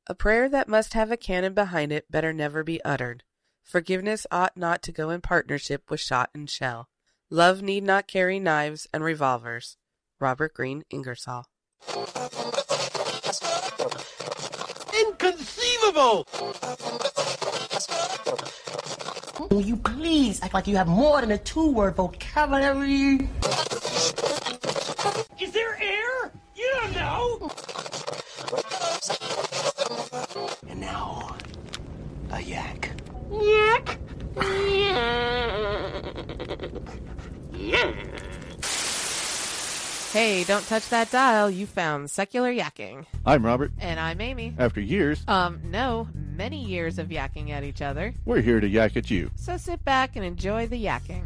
A prayer that must have a canon behind it better never be uttered. Forgiveness ought not to go in partnership with shot and shell. Love need not carry knives and revolvers. Robert Greene Ingersoll. Inconceivable! Will you please act like you have more than a two-word vocabulary? Is there air? You don't know! And now, a yak. Yak! Hey, don't touch that dial. You found Secular Yakking. I'm Robert. And I'm Amy. After years, No, many years of yakking at each other. we're here to yak at you. So sit back and enjoy the yakking.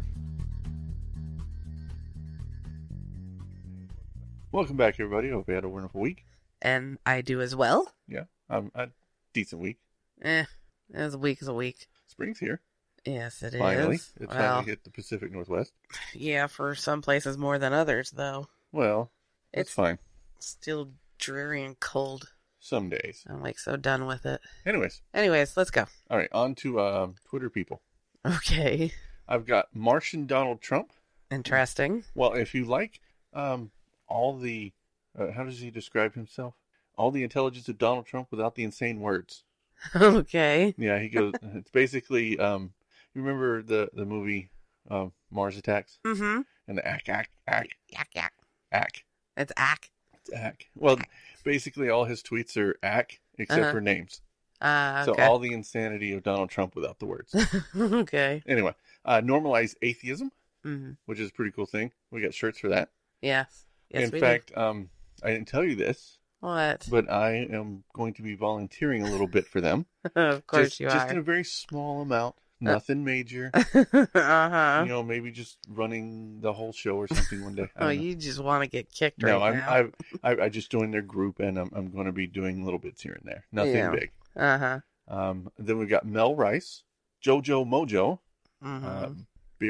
Welcome back, everybody. Hope you had a wonderful week. And I do as well. Yeah, a decent week. As a week is a week. Spring's here. Yes, it Finally. is. It's Well, finally hit the Pacific Northwest. yeah, for some places more than others, though. Well, it's fine. Still dreary and cold. Some days. I'm like so done with it. Anyways, Let's go. all right, on to Twitter people. Okay. I've got Martian Donald Trump. Interesting. Well, if you like all the, how does he describe himself? All the intelligence of Donald Trump without the insane words. Okay. Yeah, he goes, it's basically, you remember the movie Mars Attacks? Mm-hmm. And the ack. Yak. Ack. It's ack. It's ack. Well, basically all his tweets are ack, except for names. Okay. So all the insanity of Donald Trump without the words. Okay. Anyway, normalize atheism, Mm-hmm. which is a pretty cool thing. We got shirts for that. Yes. Yes, In fact, I didn't tell you this, what? but I am going to be volunteering a little bit for them. Of course just, you just are. in a very small amount. Nothing major. Uh-huh. You know, maybe just running the whole show or something one day. I Oh, don't know. you just want to get kicked No, right now. I just joined their group, and I'm going to be doing little bits here and there. Nothing Yeah. big. Uh-huh. Then we've got Mel Rice, Jojo Mojo, Mm-hmm.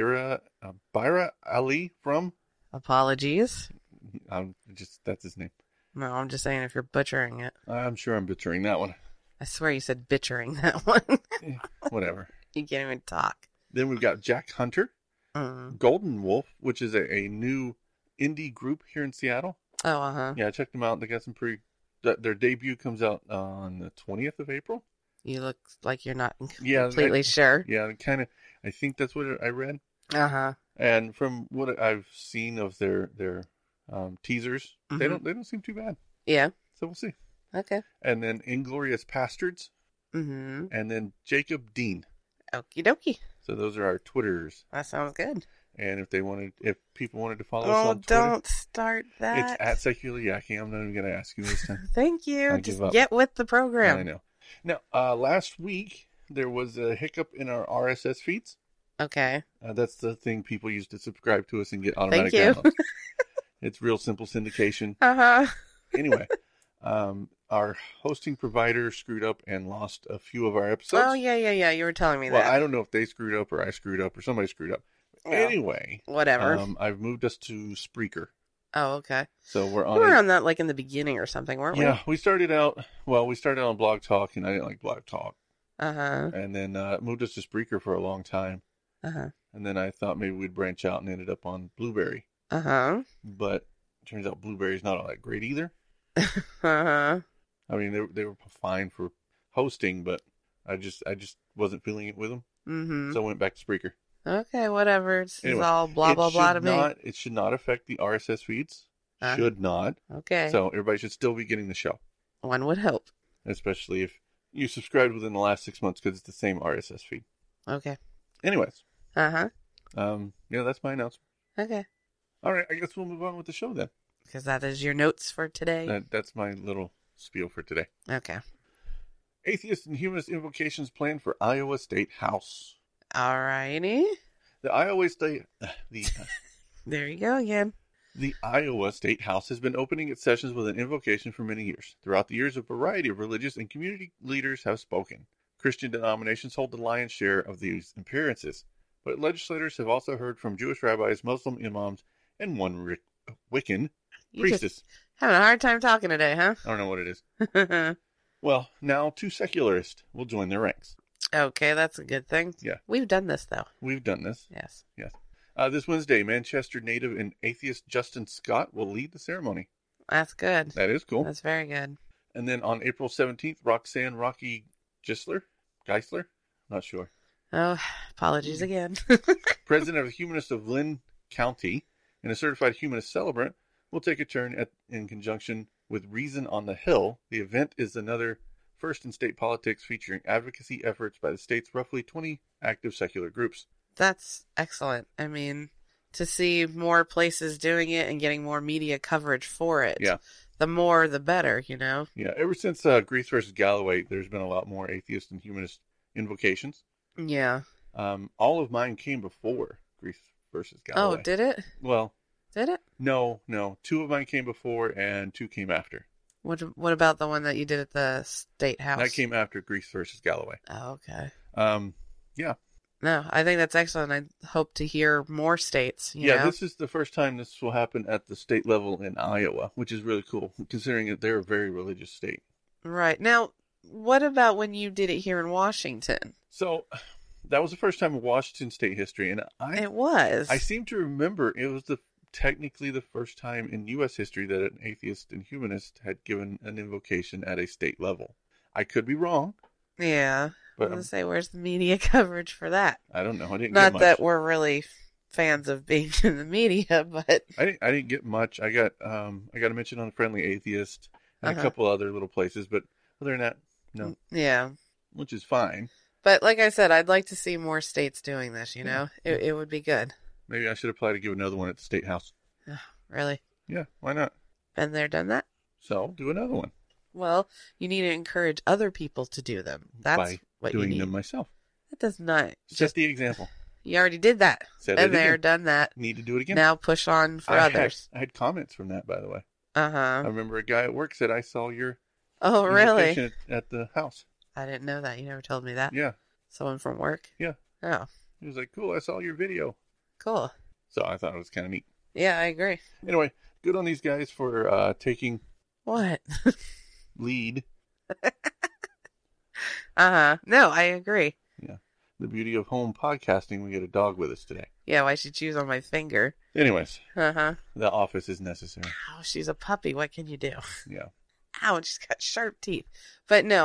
Byra Ali from. Apologies. That's his name. No, I'm just saying if you're butchering it. I'm sure I'm butchering that one. I swear you said bitchering that one. Whatever. You can't even talk. Then we've got Jack Hunter, Mm. Golden Wolf, which is a new indie group here in Seattle. Oh, uh-huh. Yeah, I checked them out. They got some their debut comes out on the 20th of April. You look like you're not Yeah, completely sure. Yeah, kind of. I think that's what I read. Uh-huh. And from what I've seen of their teasers, they Mhm. don't seem too bad. Yeah. So we'll see. Okay. And then Inglorious Bastards, Mm-hmm. and then Jacob Dean. Okie dokie. So those are our Twitters. That sounds good. And if people wanted to follow us Oh, on Twitter, don't start that. it's at Secular Yakking. I'm not even going to ask you this time. Thank you. I Just give up. get with the program. I know. Now, last week there was a hiccup in our RSS feeds. Okay. That's the thing people use to subscribe to us and get automatic Thank you. downloads. It's real simple syndication. Uh-huh. Anyway, our hosting provider screwed up and lost a few of our episodes. Oh, yeah. You were telling me Well, that. I don't know if they screwed up or I screwed up or somebody screwed up. Well, Anyway, whatever. I've moved us to Spreaker. Oh, okay. So we're We on were on that like in the beginning or something, weren't we? Yeah, we started out on Blog Talk, and I didn't like Blog Talk. Uh-huh. And then moved us to Spreaker for a long time. Uh-huh. And then I thought maybe we'd branch out and ended up on Blueberry. Uh-huh. But it turns out Blueberry's not all that great either. Uh-huh. I mean, they were fine for hosting, but I just wasn't feeling it with them. Mm-hmm. So I went back to Spreaker. Okay, whatever. It's Anyway, all blah, blah, blah to me. It should not affect the RSS feeds. Uh, Should not. Okay. So everybody should still be getting the show. One would hope. Especially if you subscribed within the last 6 months, because it's the same RSS feed. Okay. Anyways. Uh-huh. That's my announcement. Okay. All right, I guess we'll move on with the show then. Because that is your notes for today? That's my little spiel for today. Okay. Atheist and Humanist Invocations Plan for Iowa State House. Alrighty. The Iowa State... There you go again. The Iowa State House has been opening its sessions with an invocation for many years. Throughout the years, a variety of religious and community leaders have spoken. Christian denominations hold the lion's share of these appearances, but legislators have also heard from Jewish rabbis, Muslim imams, and one Wiccan You priestess. just having a hard time talking today, huh? I don't know what it is. Well, now 2 secularists will join their ranks. Okay, that's a good thing. Yeah. We've done this, though. We've done this. Yes. Yes. This Wednesday, Manchester native and atheist Justin Scott will lead the ceremony. That's good. That is cool. That's very good. And then on April 17th, Roxanne Rocky Geisler? Not sure. Oh, apologies again. President of the Humanists of Lynn County and a certified humanist celebrant will take a turn in conjunction with Reason on the Hill. The event is another first in state politics featuring advocacy efforts by the state's roughly 20 active secular groups. That's excellent. I mean, to see more places doing it and getting more media coverage for it. Yeah. The more, the better, you know? Yeah, ever since Greece versus Galloway, there's been a lot more atheist and humanist invocations. Yeah. All of mine came before Greece versus Galloway. Oh, did it? Well, Did it? no. 2 of mine came before and 2 came after. What about the one that you did at the State House? That came after Greece versus Galloway. Oh, okay. Yeah. No, I think that's excellent. I hope to hear more states, you know? This is the first time this will happen at the state level in Iowa, which is really cool, considering that they're a very religious state. Right. Now, what about when you did it here in Washington? So, that was the first time in Washington state history, and It was. I seem to remember it was technically the first time in U.S. history that an atheist and humanist had given an invocation at a state level. I could be wrong. Yeah. I But was going to say, where's the media coverage for that? I don't know. I didn't get Not much. that we're really fans of being in the media, but... I didn't get much. I got a mention on Friendly Atheist and a couple other little places, but other than that, no. Yeah. Which is fine. But like I said, I'd like to see more states doing this, you know? It would be good. Maybe I should apply to give another one at the State House. Really? Yeah, why not? Been there, done that? So, do another one. Well, you need to encourage other people to do them. That's by what doing you need. them myself. That does not. Set the example. You already did that. Said Been it there, again. done that. Need to do it again. Now push on for others. I had comments from that, by the way. Uh-huh. I remember a guy at work said, I saw your Oh, really? invitation at the house. I didn't know that. You never told me that. Yeah. Someone from work? Yeah. Oh, He was like, cool, I saw your video. cool. So I thought it was kind of neat. Yeah, I agree. Anyway, good on these guys for taking What? lead. Uh-huh. No, I agree. Yeah. The beauty of home podcasting, we get a dog with us today. Yeah, why she chews on my finger? Anyways, Uh-huh. the office is necessary. Oh, she's a puppy. What can you do? Yeah. Ow, she's got sharp teeth. But no,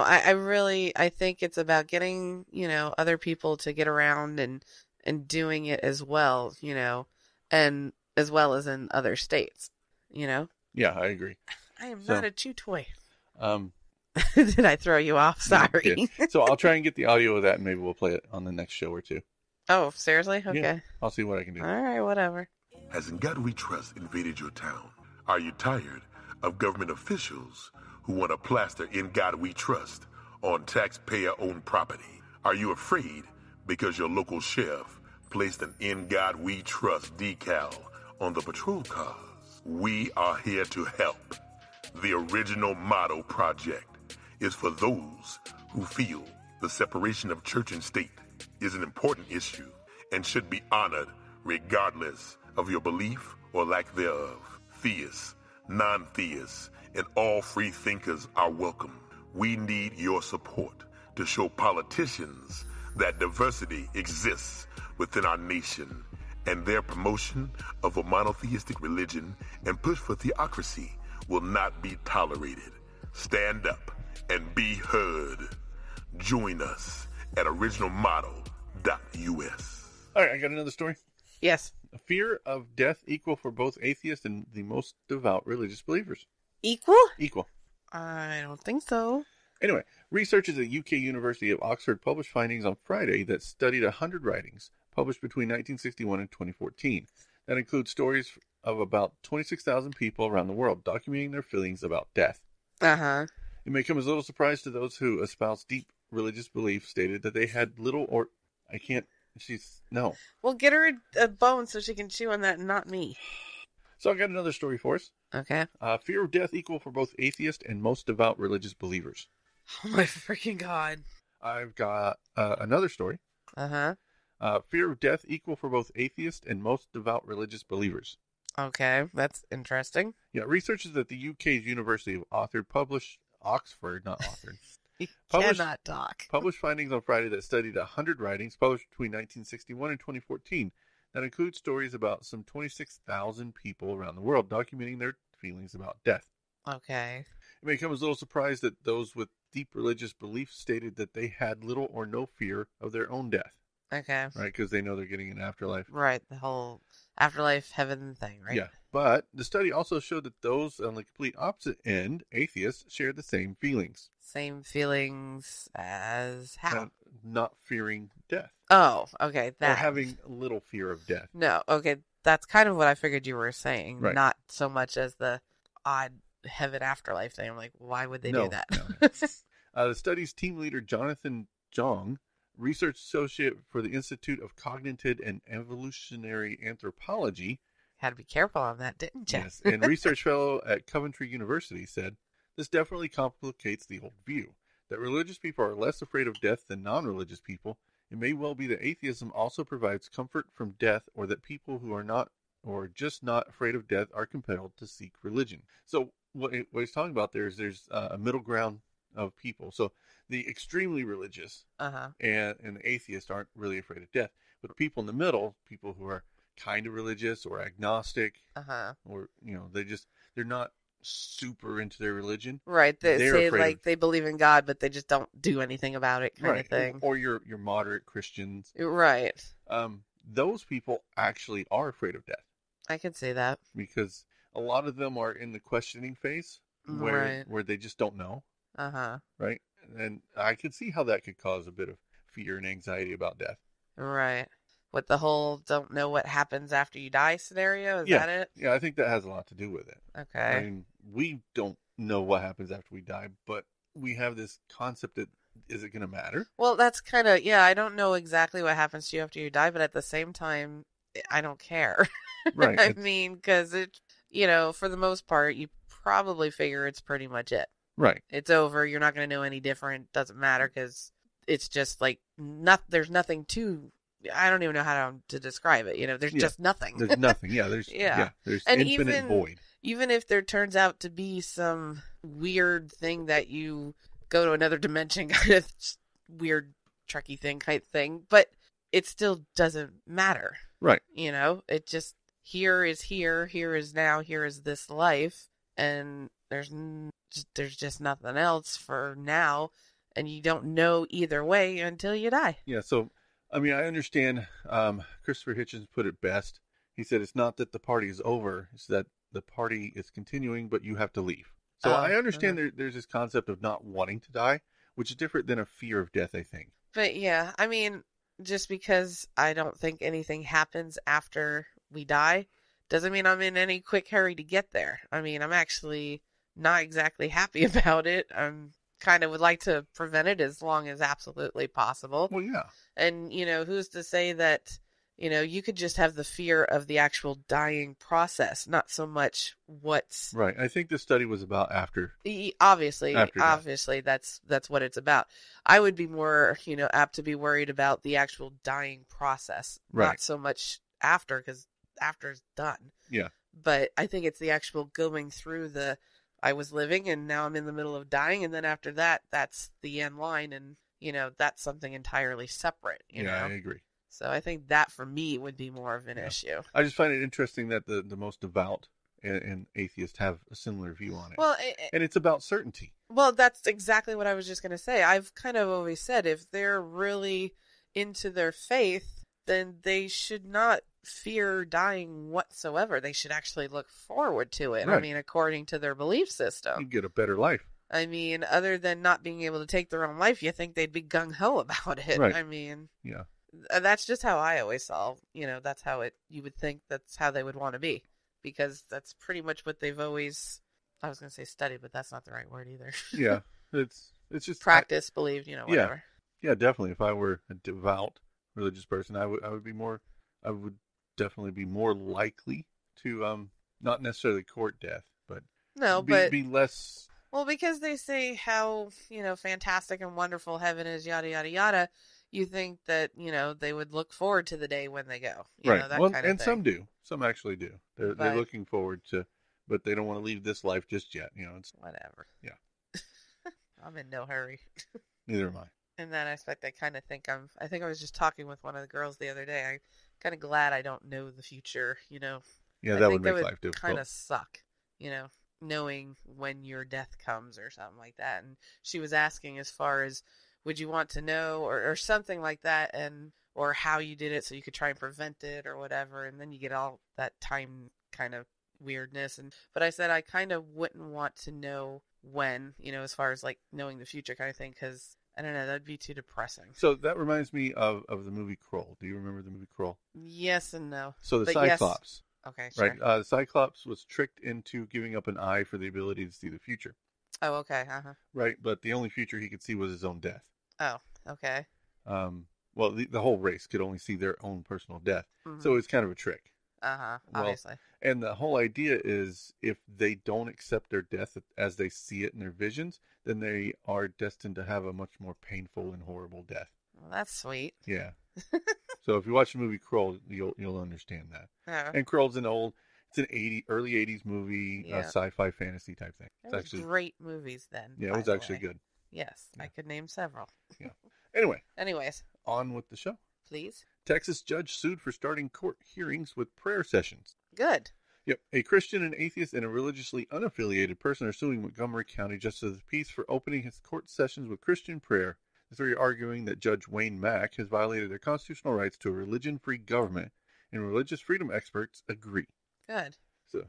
I think it's about getting, you know, other people to get around and doing it as well, you know, and as well as in other states, you know. Yeah, I agree. I am So- not a chew toy. Um, Did I throw you off? Sorry. yeah. So I'll try and get the audio of that and maybe we'll play it on the next show or two. Oh, seriously? Okay. Yeah, I'll see what I can do. All right, whatever. Has In God We Trust invaded your town? Are you tired of government officials who want to plaster In God We Trust on taxpayer-owned property? Are you afraid because your local sheriff placed an In God We Trust decal on the patrol cars? We are here to help. The Original Motto Project is for those who feel the separation of church and state is an important issue and should be honored regardless of your belief or lack thereof. Theists, non-theists, and all free thinkers are welcome. We need your support to show politicians that diversity exists within our nation, and their promotion of a monotheistic religion and push for theocracy will not be tolerated. Stand up and be heard. Join us at originalmotto.us. All right, I got another story. Yes. A fear of death equal for both atheists and the most devout religious believers. Equal? Equal. I don't think so. Anyway, researchers at UK University of Oxford published findings on Friday that studied 100 writings published between 1961 and 2014. That includes stories of about 26,000 people around the world documenting their feelings about death. Uh-huh. It may come as a little surprise to those who espouse deep religious belief stated that they had little or... No. Well, get her a bone so she can chew on that and not me. So I got another story for us. Okay. Fear of death equal for both atheist and most devout religious believers. Oh my freaking God. I've got another story. Uh-huh. Fear of death equal for both atheist and most devout religious believers. Okay, that's interesting. Yeah, researchers at the UK's University of Oxford published Oxford, not authored. You Published- cannot talk. Published findings on Friday that studied 100 writings published between 1961 and 2014. That includes stories about some 26,000 people around the world documenting their feelings about death. Okay. It may come as a little surprise that those with deep religious beliefs stated that they had little or no fear of their own death, Okay. right? Because they know they're getting an afterlife. Right. The whole afterlife heaven thing, right? Yeah. But the study also showed that those on the complete opposite end, atheists, shared the same feelings. Same feelings as how? Not fearing death. Oh, okay. Or That. having little fear of death. No, okay. That's kind of what I figured you were saying. Right. Not so much as the odd heaven afterlife thing. I'm like, why would they No, do that? no. The study's team leader, Jonathan Jong, research associate for the Institute of Cognitive and Evolutionary Anthropology, Had to be careful on that, didn't you? yes, and research fellow at Coventry University, said, "This definitely complicates the old view that religious people are less afraid of death than non-religious people. It may well be that atheism also provides comfort from death, or that people who are not or just not afraid of death are compelled to seek religion." So what he's talking about there is there's a middle ground of people. So the extremely religious Uh-huh. and the atheists aren't really afraid of death. But the people in the middle, people who are kind of religious or agnostic, Uh-huh. or, they're not super into their religion. Right. They They're say afraid like of- they believe in God, but they just don't do anything about it kind of thing. Or your moderate Christians. Right. Those people actually are afraid of death I can see that. because a lot of them are in the questioning phase where Right. they just don't know, Uh-huh. right? And I could see how that could cause a bit of fear and anxiety about death. Right. With the whole don't know what happens after you die scenario, is Yeah. that it? Yeah, I think that has a lot to do with it. Okay. I mean, we don't know what happens after we die, but we have this concept that is it going to matter? Well, that's kind of, yeah, I don't know exactly what happens to you after you die, but at the same time, I don't care. Right. I It's- mean, because for the most part, you probably figure it's pretty much it. Right. It's over. You're not going to know any different. Doesn't matter because it's just like, there's nothing to, I don't even know how to describe it. There's Yeah. just nothing. There's nothing. Yeah. There's Yeah. there's And infinite void. Even if there turns out to be some weird thing that you go to another dimension, kind of weird Trekkie thing kind of thing, but it still doesn't matter. Right. It just, here is here is now, here is this life, and there's just nothing else for now, and you don't know either way until you die. Yeah. So, I mean, I understand. Christopher Hitchens put it best. He said, "It's not that the party is over; it's that the party is continuing, but you have to leave." So Oh, I understand there's this concept of not wanting to die, which is different than a fear of death, I think. But yeah, I mean, just because I don't think anything happens after we die doesn't mean I'm in any quick hurry to get there. I mean, I'm actually not exactly happy about it. I'm kind of would like to prevent it as long as absolutely possible. Well, yeah. And, who's to say that, you could just have the fear of the actual dying process, not so much what's Right. I think the study was about after. obviously After death. obviously that's what it's about. I would be more apt to be worried about the actual dying process, Right. not so much after, because after's done. Yeah. But I think it's the actual going through the I was living and now I'm in the middle of dying, and then after that, that's the end line, and that's something entirely separate. You Yeah, I know, agree. so I think that for me would be more of an issue. I just find it interesting that the most devout and atheists have a similar view on it. Well, And it's about certainty. Well, that's exactly what I was just going to say. I've kind of always said if they're really into their faith, then they should not fear dying whatsoever. They should actually look forward to it. I Right. mean, according to their belief You system. get a better life. I mean, other than not being able to take their own life, you think they'd be gung-ho about it. Right. I mean, Yeah. that's just how I always saw, that's how you would think that's how they would want to be. Because that's pretty much what they've always, I was going to say studied, but that's not the right word either. Yeah. It's just Practice, believed, whatever. Yeah, definitely. If I were a devout religious person, I would definitely be more likely to not necessarily court death, but No, be, but be less. well, because they say how fantastic and wonderful heaven is, yada yada yada. You think that they would look forward to the day when they go, Right. that Well, kind of and thing. some do. Some actually do. They're But- looking forward to, but they don't want to leave this life just yet. It's Whatever. Yeah. I'm in no hurry. Neither am I. In that aspect, I kind of think I think I was just talking with one of the girls the other day. I'm kind of glad I don't know the future, you know. Yeah, I that think would make that life difficult. kind of suck, you know, knowing when your death comes or something like that. And she was asking as far as, would you want to know or something like that, and or how you did it so you could try and prevent it or whatever. And then you get all that time kind of weirdness. But I said I kind of wouldn't want to know when, you know, as far as like knowing the future kind of thing, because I don't know, that'd be too depressing. So that reminds me of the movie Kroll. Do you remember the movie Kroll? Yes and no. So the But Cyclops, yes. Okay, sure. right? The Cyclops was tricked into giving up an eye for the ability to see the future, Oh, okay. Uh-huh. right? But the only future he could see was his own death. Oh, okay. Well, the whole race could only see their own personal death. Mhm. So it's kind of a trick. Uh-huh. Well, Obviously. And the whole idea is if they don't accept their death as they see it in their visions, then they are destined to have a much more painful and horrible death. Well, that's sweet. Yeah. So if you watch the movie Kroll, you'll understand that. Oh. And Kroll's it's an early 80s movie, Yeah. Sci-fi fantasy type thing. There It's was actually great movies then. yeah, it by was the actually way. good. Yes, Yeah. I could name several. Anyway, Anyways, on with the show. please. Texas judge sued for starting court hearings with prayer sessions. Good. Yep. A Christian, an atheist, and a religiously unaffiliated person are suing Montgomery County Justice of the Peace for opening his court sessions with Christian prayer. The three are arguing that Judge Wayne Mack has violated their constitutional rights to a religion-free government, and religious freedom experts agree. Good. So,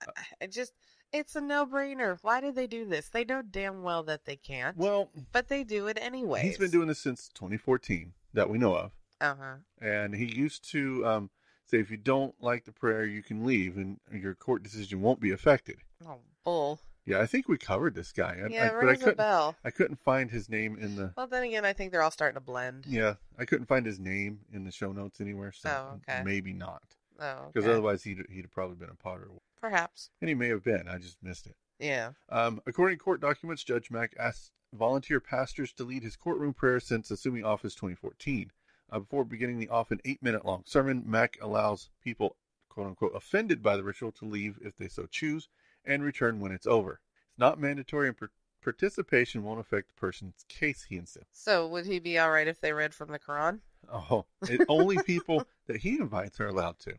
It's a no-brainer. Why did they do this? They know damn well that they can't. well, But they do it anyway. he's been doing this since 2014 that we know of. Uh-huh. And he used to say if you don't like the prayer, you can leave, and your court decision won't be affected. Oh, bull. Yeah, I think we covered this guy. Yeah, but rings a bell. I couldn't find his name in the... Well, then again, I think they're all starting to blend. Yeah, I couldn't find his name in the show notes anywhere, so Oh, okay. maybe not. Oh, Because okay. otherwise he'd have probably been a Potter. Perhaps. And he may have been. I just missed it. Yeah. According to court documents, Judge Mack asked volunteer pastors to lead his courtroom prayer since assuming office 2014. Before beginning the often 8-minute-long sermon, Mack allows people, quote-unquote, offended by the ritual to leave if they so choose and return when it's over. It's not mandatory, and participation won't affect the person's case, he insists. So would he be all right if they read from the Quran? Oh, only people that he invites are allowed to.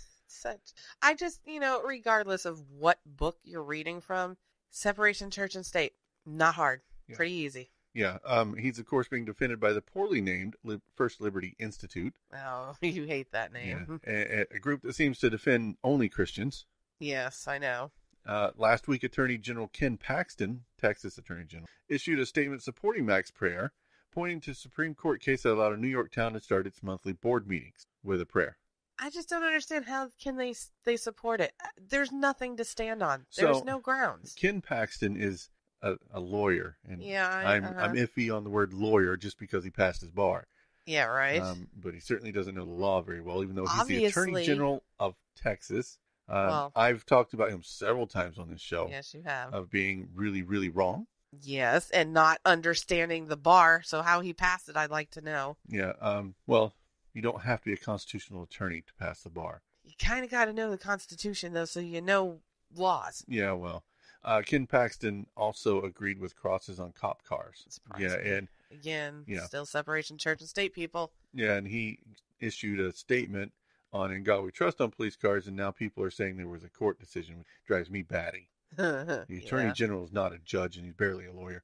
I just, regardless of what book you're reading from, separation church and state, not hard. Yeah. Pretty easy. Yeah, he's of course being defended by the poorly named First Liberty Institute. Oh, you hate that name. Yeah, a group that seems to defend only Christians. Yes, I know. Last week, Attorney General Ken Paxton, Texas Attorney General, issued a statement supporting Mack's prayer, pointing to a Supreme Court case that allowed a New York town to start its monthly board meetings with a prayer. I just don't understand how can they support it. There's nothing to stand on. There's no grounds. Ken Paxton is a lawyer, and Yeah, I'm iffy on the word lawyer just because he passed his bar. Yeah, right. But he certainly doesn't know the law very well, even though he's the Obviously. Attorney General of Texas. Well- I've talked about him several times on this show Yes, you have. of being really, really wrong. Yes, and not understanding the bar. So how he passed it, I'd like to know. Yeah. Well, you don't have to be a constitutional attorney to pass the bar. You kind of got to know the Constitution, though, so you know laws. Yeah. Well, Ken Paxton also agreed with crosses on cop cars. Surprising. Yeah, and Again, Yeah. still separation church and state, people. and he issued a statement on "In God We Trust" on police cars, and now people are saying there was a court decision, which drives me batty. The Attorney General is not a judge, and he's barely a lawyer.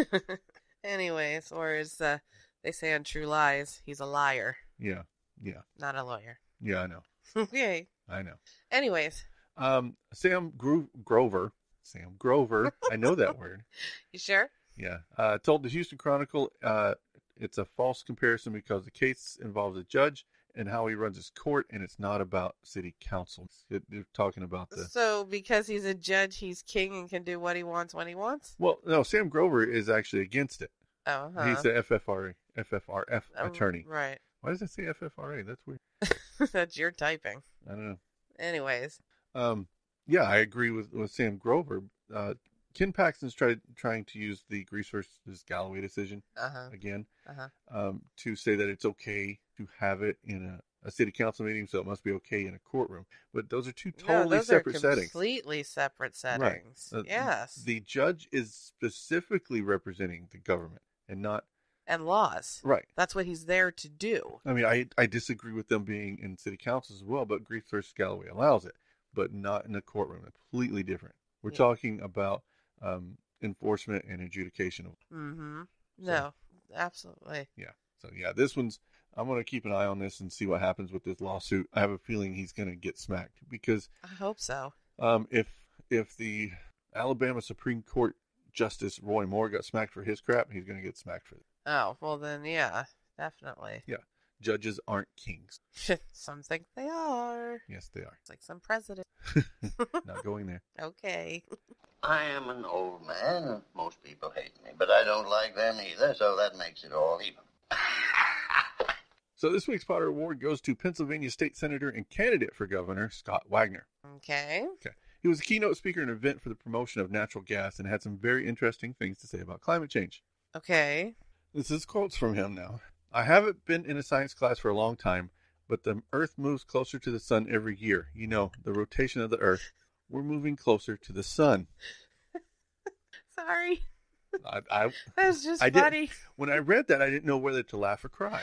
Anyways, or as they say on True Lies, he's a liar, Yeah. not a lawyer. Yeah, I know. Okay. I know. Anyways, Sam Grover, I know that word. you sure? Yeah. Told the Houston Chronicle it's a false comparison because the case involves a judge and how he runs his court, and it's not about city council. They're talking about the... So because he's a judge, he's king and can do what he wants when he wants? Well, no, Sam Grover is actually against it. Oh, huh. He's the FFRF attorney. Right. Why does it say FFRA? That's weird. That's your typing. I don't know. Anyways. Yeah, I agree with Sam Grover. Ken Paxton's trying to use the Grease versus Galloway decision Uh-huh. again Uh-huh. to say that it's okay to have it in a city council meeting, so it must be okay in a courtroom. But those are two No, totally those separate are settings. completely separate Right. settings. Yes. The judge is specifically representing the government and not And laws. right. That's what he's there to do. I mean, I disagree with them being in city councils as well, but Grief versus Galloway allows it, but not in a courtroom. Completely different. We're Yeah. talking about enforcement and adjudication. Mm-hmm. No, absolutely. Yeah. So yeah, this one's. I'm going to keep an eye on this and see what happens with this lawsuit. I have a feeling he's going to get smacked because I hope so. if the Alabama Supreme Court Justice Roy Moore got smacked for his crap, he's going to get smacked for it. Oh, well then, yeah, definitely. Yeah. Judges aren't kings. Some think they are. Yes, they are. It's like some president. Not going there. Okay. I am an old man, and most people hate me, but I don't like them either, so that makes it all even. So this week's Potter Award goes to Pennsylvania State Senator and candidate for governor, Scott Wagner. Okay. He was a keynote speaker at an event for the promotion of natural gas and had some very interesting things to say about climate change. Okay. This is quotes from him now. I haven't been in a science class for a long time, but the Earth moves closer to the sun every year. You know, the rotation of the Earth. We're moving closer to the sun. Sorry. I That's just I did- funny. when I read that, I didn't know whether to laugh or cry.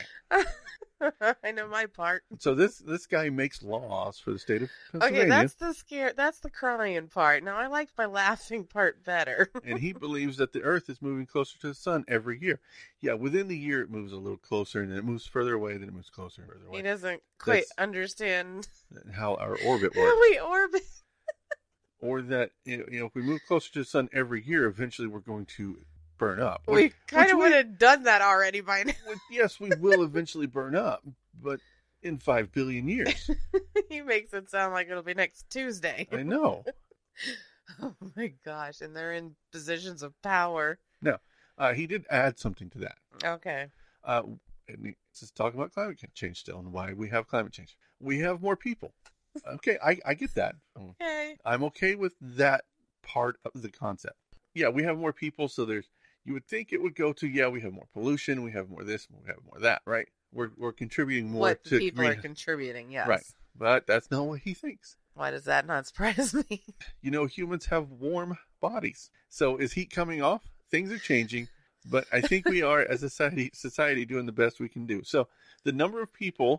I know my part. So this guy makes laws for the state of Pennsylvania. Okay, that's the crying part. Now I liked my laughing part better. And he believes that the Earth is moving closer to the sun every year. Yeah, within the year it moves a little closer, and then it moves further away, then it moves closer and further away. He doesn't quite That's- understand How our orbit how works. we orbit. Or that, you know, if we move closer to the sun every year, eventually we're going to burn up. We kind of which would have done that already by now. Yes, we will eventually burn up, but in 5 billion years. He makes it sound like it'll be next Tuesday. I know. Oh my gosh, and they're in positions of power. Now, he did add something to that. Okay. And this is talking about climate change still and why we have climate change. We have more people. Okay, I get that. Okay. I'm okay with that part of the concept. Yeah, we have more people, so you would think it would go to, yeah, we have more pollution, we have more this, we have more that, right? We're contributing more What to people are contributing, yes. Right. But that's not what he thinks. Why does that not surprise me? You know, humans have warm bodies. So is heat coming off? Things are changing, but I think we are, as a society, doing the best we can do. So the number of people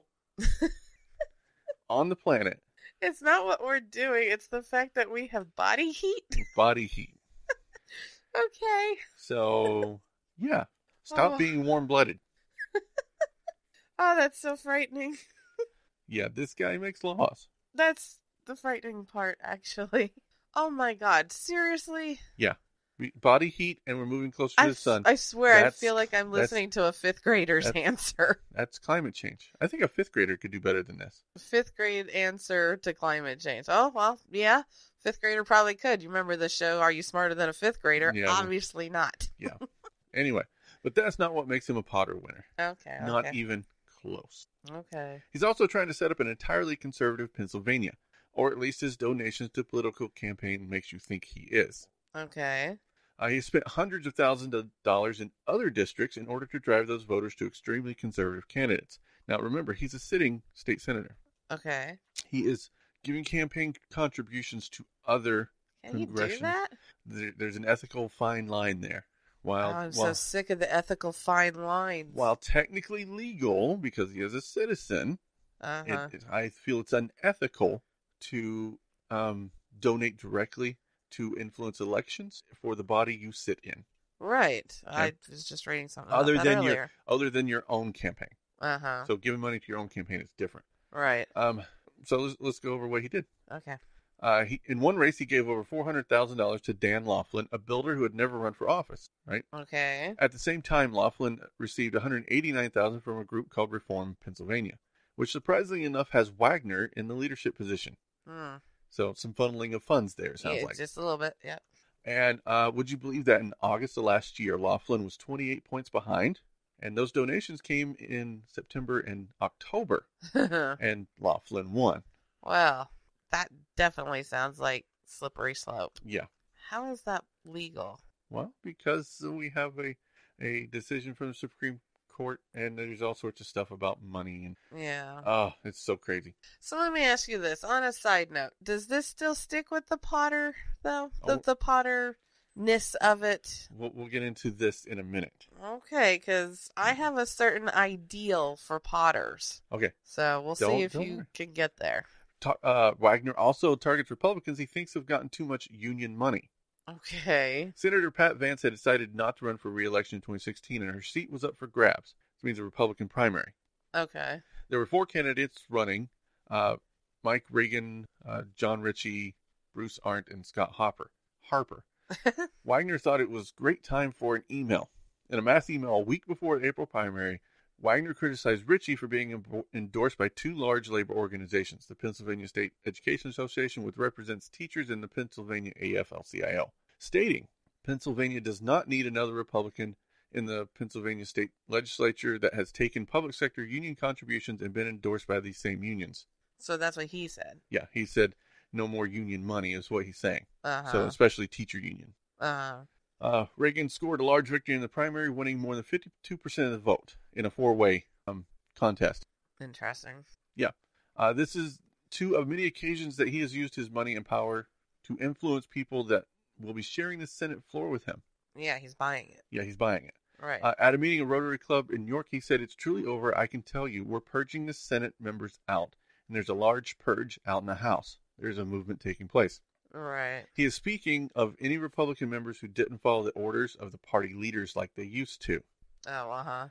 on the planet, It's not what we're doing. It's the fact that we have body heat. body heat. Okay. So, yeah, stop Oh. being warm-blooded. Oh, that's so frightening. Yeah, this guy makes laws. That's the frightening part, actually. Oh my god, seriously? Body heat, and we're moving closer to the sun. I swear, I That's- feel like I'm that's- listening to a fifth grader's that's- answer. That's climate change. I think a fifth grader could do better than this. Fifth grade answer to climate change. Oh, well, yeah. Fifth grader probably could. You remember the show, Are You Smarter Than a Fifth Grader? Yeah. Obviously not. Yeah. Anyway, but that's not what makes him a Potter winner. Okay. Not okay. even close. Okay. He's also trying to set up an entirely conservative Pennsylvania, or at least his donations to political campaign makes you think he is. Okay. He spent hundreds of thousands of dollars in other districts in order to drive those voters to extremely conservative candidates. Now, remember, he's a sitting state senator. Okay. He is giving campaign contributions to other Can you do congressional. that? There's an ethical fine line there. I'm so sick of the ethical fine lines. While technically legal, because he is a citizen, Uh-huh. I feel it's unethical to donate directly to influence elections for the body you sit in, Right. I was just reading something other about that than earlier. your own campaign. Uh-huh. So giving money to your own campaign is different. Right. So let's go over what he did. Okay. In one race, he gave over $400,000 to Dan Laughlin, a builder who had never run for office. Right. Okay. At the same time, Laughlin received $189,000 from a group called Reform Pennsylvania, which surprisingly enough has Wagner in the leadership position. Hmm. So some funneling of funds there, it sounds Yeah, like. just a little bit. Yeah. And would you believe that in August of last year, Laughlin was 28 points behind, and those donations came in September and October, and Laughlin won. Well, that definitely sounds like slippery slope. Yeah. How is that legal? Well, because we have a decision from the Supreme court, and there's all sorts of stuff about money, and Yeah. oh, it's so crazy. So let me ask you this. On a side note, does this still stick with the Potter, though? Oh. The Potter-ness of it? We'll get into this in a minute. Okay, because I have a certain ideal for Potters. Okay. So we'll see if Don't you worry. can get there. Wagner also targets Republicans he thinks have gotten too much union money. Okay. Senator Pat Vance had decided not to run for re-election in 2016, and her seat was up for grabs. This means a Republican primary. Okay. There were 4 candidates running, Mike Reagan, John Ritchie, Bruce Arndt, and Scott Harper. Wagner thought it was great time for an email. In a mass email a week before the April primary, Wagner criticized Ritchie for being endorsed by 2 large labor organizations, the Pennsylvania State Education Association, which represents teachers, and the Pennsylvania AFL-CIO, stating Pennsylvania does not need another Republican in the Pennsylvania State Legislature that has taken public sector union contributions and been endorsed by these same unions. So that's what he said. Yeah, he said no more union money is what he's saying. Uh-huh. So especially teacher union. Uh-huh. Reagan scored a large victory in the primary, winning more than 52% of the vote in a 4-way contest. Interesting. Yeah. This is 2 of many occasions that he has used his money and power to influence people that will be sharing the Senate floor with him. Yeah, he's buying it. Yeah, he's buying it. Right. At a meeting at Rotary Club in New York, he said, "It's truly over. I can tell you, we're purging the Senate members out. And there's a large purge out in the House. There's a movement taking place." Right. He is speaking of any Republican members who didn't follow the orders of the party leaders like they used to. Oh, uh-huh.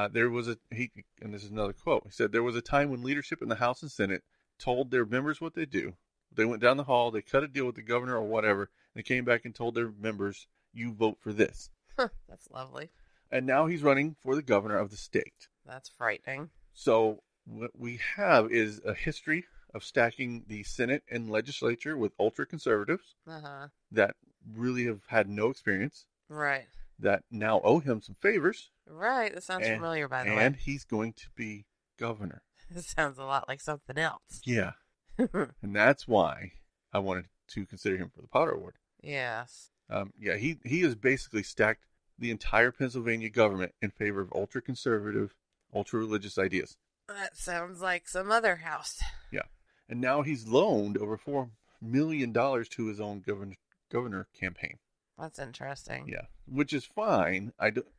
And this is another quote. He said, "There was a time when leadership in the House and Senate told their members what they do. They went down the hall, they cut a deal with the governor or whatever, and they came back and told their members, you vote for this." That's lovely. And now he's running for the governor of the state. That's frightening. So what we have is a history of stacking the Senate and legislature with ultra-conservatives Uh-huh. that really have had no experience, Right. that now owe him some favors. Right. That sounds familiar, by the And way. he's going to be governor. This sounds a lot like something else. Yeah. And that's why I wanted to consider him for the Potter Award. Yes. He has basically stacked the entire Pennsylvania government in favor of ultra-conservative, ultra-religious ideas. That sounds like some other house. Yeah. And now he's loaned over $4 million to his own governor campaign. That's interesting. Yeah. Which is fine.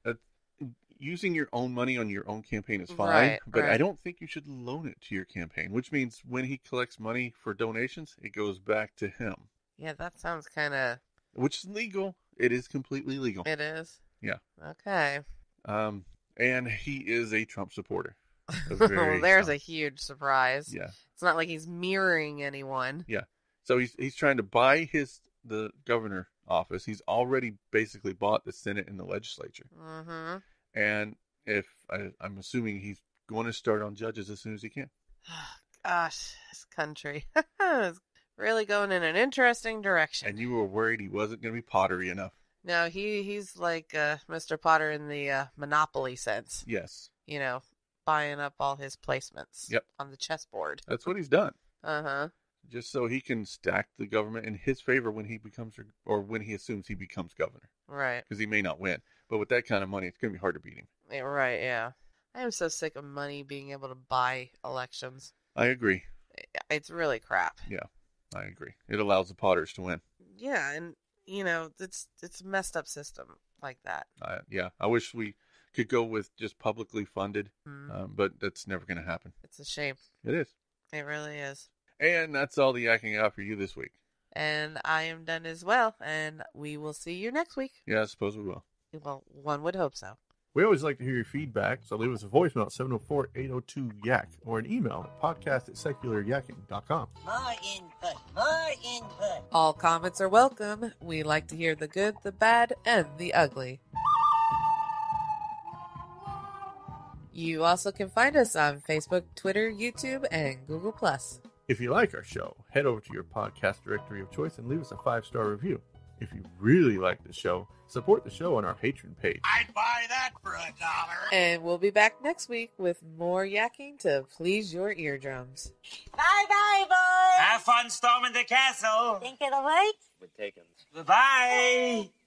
Using your own money on your own campaign is fine, Right, but right. I don't think you should loan it to your campaign, which means when he collects money for donations, it goes back to him, Yeah, that sounds kind of... which is legal. It is completely legal. It is? Yeah. Okay. And he is a Trump supporter. Well, there's a huge surprise. Yeah. It's not like he's mirroring anyone. Yeah. So he's trying to buy the governor office. He's already basically bought the Senate and the legislature. Mm-hmm. And I'm assuming he's going to start on judges as soon as he can. Gosh, this country is really going in an interesting direction. And you were worried he wasn't going to be pottery enough. No, he's like Mr. Potter in the Monopoly sense. Yes. You know, buying up all his placements Yep. on the chessboard. That's what he's done. Uh-huh. Just so he can stack the government in his favor when he becomes, or when he assumes he becomes governor. Right. Because he may not win. But with that kind of money, it's going to be hard to beat him. Yeah, right, yeah. I am so sick of money being able to buy elections. I agree. It's really crap. Yeah, I agree. It allows the Potters to win. Yeah, and, you know, it's a messed up system like that. Yeah, I wish we could go with just publicly funded, Mm. but that's never going to happen. It's a shame. It is. It really is. And that's all the yakking I got for you this week. And I am done as well, and we will see you next week. Yeah, I suppose we will. Well, one would hope so. We always like to hear your feedback, so leave us a voicemail at 704-802-YAK or an email at podcast@secularyakking.com. More input. All comments are welcome. We like to hear the good, the bad, and the ugly. You also can find us on Facebook, Twitter, YouTube, and Google+. If you like our show, head over to your podcast directory of choice and leave us a 5-star review. If you really like the show, support the show on our Patreon page. I'd buy that for $1. And we'll be back next week with more yakking to please your eardrums. Bye-bye, boys. Have fun storming the castle. Think it'll work? Bye-bye.